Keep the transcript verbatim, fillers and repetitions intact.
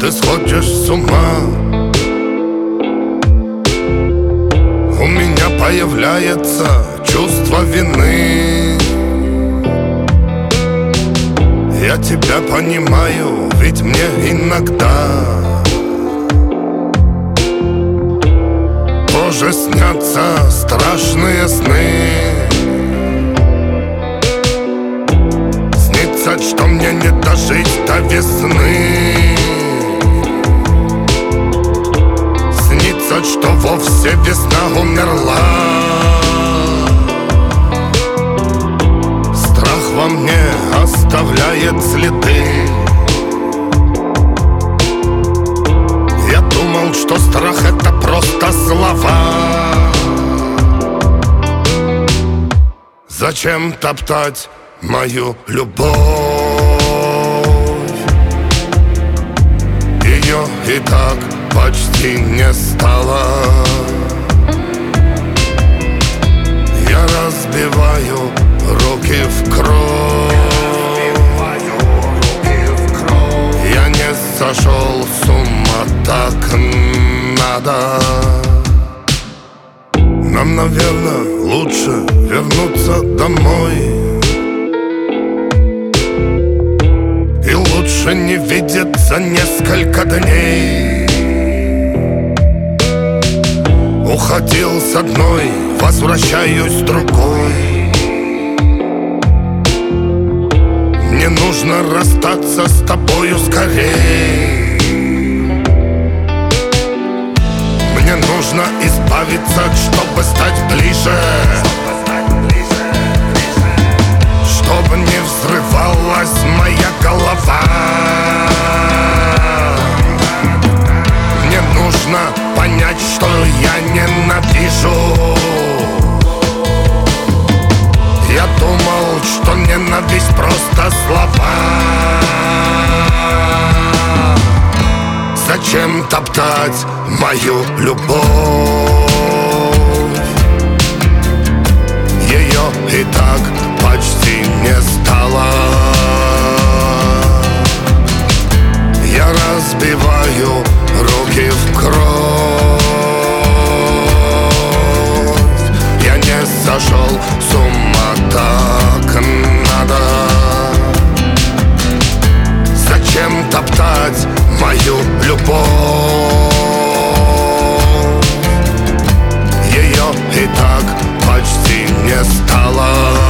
ты сходишь с ума. У меня появляется чувство вины. Я тебя понимаю, ведь мне иногда тоже снятся страшные сны. Снится, что мне не дожить до весны. Снится, что вовсе весна умерла. Страх во мне оставляет следы. Я думал, что страх — это просто слова. Зачем топтать мою любовь? Ее и так почти не стало. Я разбиваю руки в кровь. Я не сошел с ума, так надо. Нам, наверное, лучше вернуться домой. И лучше не видеться несколько дней. Уходил с одной, возвращаюсь с другой. Мне нужно расстаться с тобою скорей. Мне нужно избавиться, чтобы стать ближе. Чтобы не взрывалась моя голова. Мне нужно понять, что я ненавижу. Я думал, что ненависть просто слова. Зачем топтать мою любовь? Ее и так почти не стало. Я разбиваю руки в кровь. Я не сошел с ума, так надо. Зачем топтать мою любовь? Ее и так почти не стало.